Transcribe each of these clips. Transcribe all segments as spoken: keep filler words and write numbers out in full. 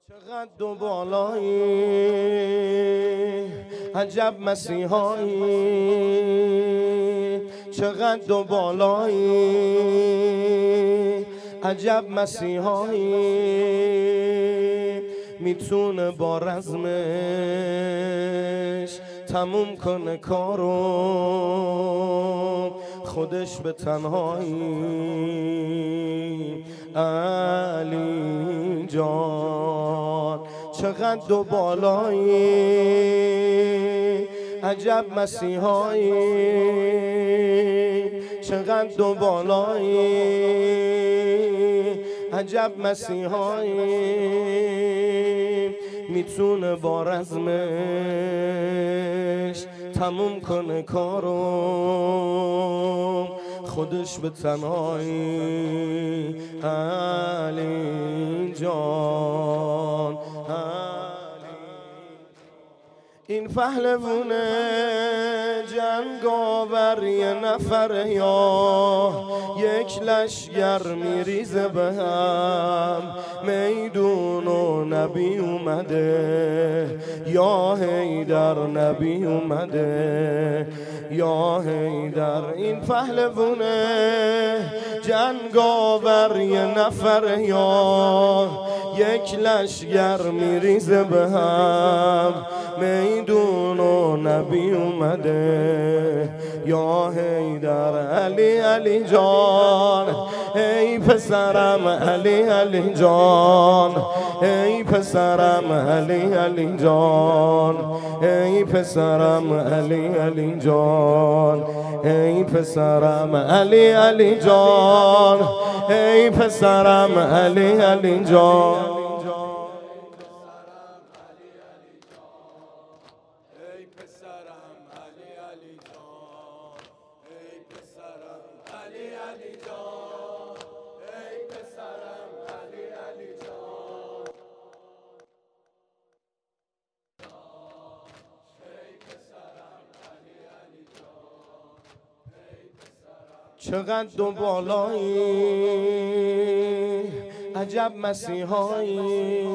چقدر دو بالایی، عجب مسیحایی. چقدر دو بالایی، عجب مسیحایی. میتونه با رزمش تموم کنه کارو، خودش به تنهایی. علی جان چقدر دو بالایی، عجب مسیحایی. چقدر دو بالایی، عجب مسیحایی. میتونه با رزمش تموم کنه کارو، خودش به تنهایی. علی جان این پهلوونه جنگاور یه نفر یا یک لشگر میریزه به هم. میدون و نبی اومده یا حیدر، نبی اومده یا حیدر. این پهلوونه جنگاور یه نفر یا یک لشگر میریزه به هم. میدون و نبی اومده یا حیدر. علی علی جان ای پسرم، علی علی جان ای پسرم، علی علی جان ای پسرم، علی علی جان ای پسرم، علی علی جان ای پسرم، علی علی جان. چقدر دو بالایی، عجب مسیحایی.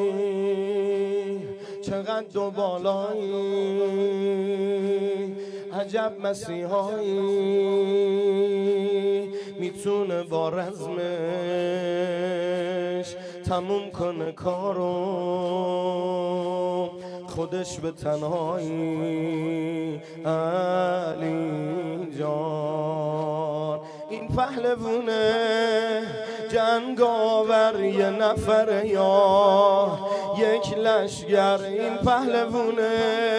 چقدر دو بالایی، عجب مسیحایی. میتونه با رزمش تموم کنه کارو، خودش به تنهایی. علی جان این پهلوونه جنگاور یه نفر یا یک لشگر. این پهلوونه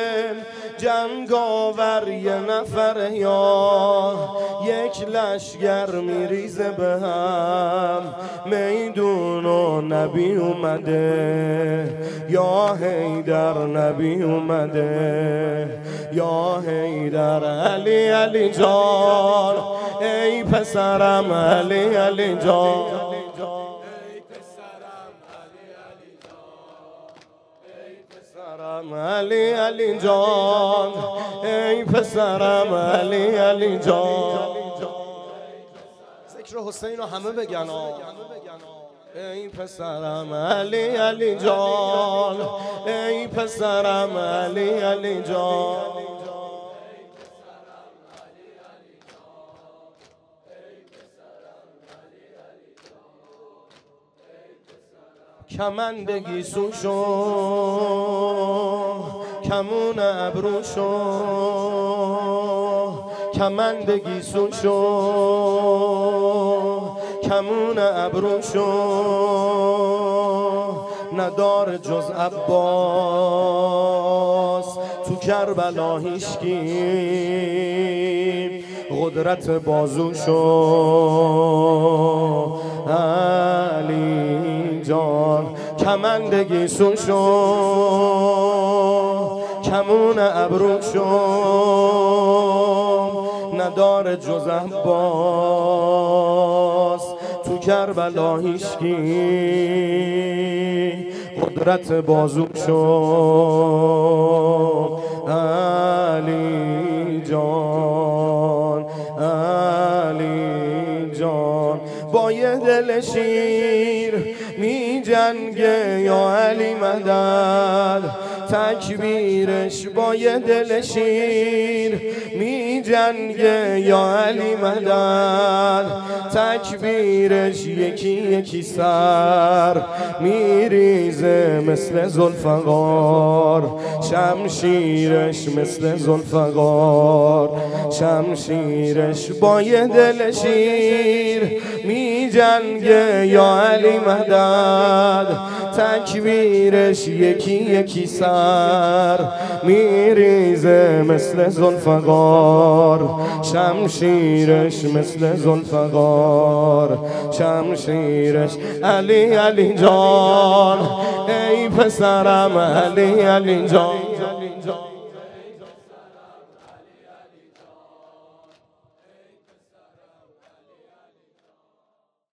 جنگاور یه نفر یا یک لشگر میریزه به هم. میدون و نبی اومده یا حیدر، نبی اومده یا حیدر. علی علی جان ای پسرم، علی علی جان علی علی جان ای پسرم، علی علی جان. ذکر حسین رو همه بگن ای پسرم، علی علی جان ای پسرم، علی علی جان. کمندگی سوشو، کمون ابروشو. کمندگی سوشو، کمون ابروشو. ندار جز عباس تو کربلا هیچکی قدرت بازوشو. علی جان کمندگی سوشو، کمون ابروشو. ندار جز عباس تو کربلا هیچکی قدرت بازوشو. علی جان علی جان با یه دل شیر می جنگه یا علی مدد، تکبیرش با یه دل شیر می جنگه یا علی مدد، تکبیرش یکی یکی سر میریزه مثل ذوالفقار، شمشیرش مثل ذوالفقار، شمشیرش با یه دل شیر می جنگه یا علی مدد، تکبیرش یکی یکی سر میریزه مثل ذوالفقار، شمشیرش مثل ذوالفقار، شمشیرش. علی علی جان ای پسرم، علی علی جان